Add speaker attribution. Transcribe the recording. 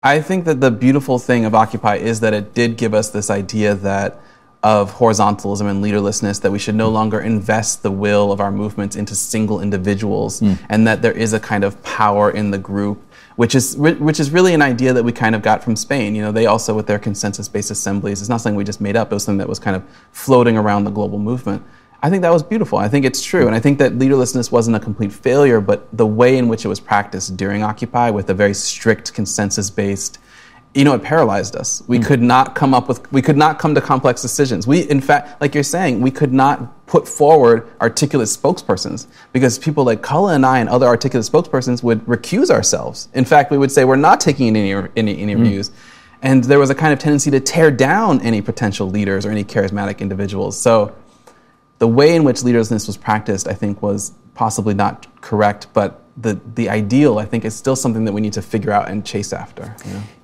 Speaker 1: I think that the beautiful thing of Occupy is that it did give us this idea that of horizontalism and leaderlessness, that we should no longer invest the will of our movements into single individuals, and that there is a kind of power in the group, which is really an idea that we kind of got from Spain. You know, they also, with their consensus-based assemblies, it's not something we just made up, it was something that was kind of floating around the global movement. I think that was beautiful. I think it's true. And I think that leaderlessness wasn't a complete failure, but the way in which it was practiced during Occupy with a very strict consensus-based, it paralyzed us. We could not come to complex decisions. We, in fact, like you're saying, we could not put forward articulate spokespersons because people like Cullen and I and other articulate spokespersons would recuse ourselves. In fact, we would say we're not taking any views. And there was a kind of tendency to tear down any potential leaders or any charismatic individuals. So the way in which leaderlessness was practiced, I think, was possibly not correct, but the ideal, I think, is still something that we need to figure out and chase after.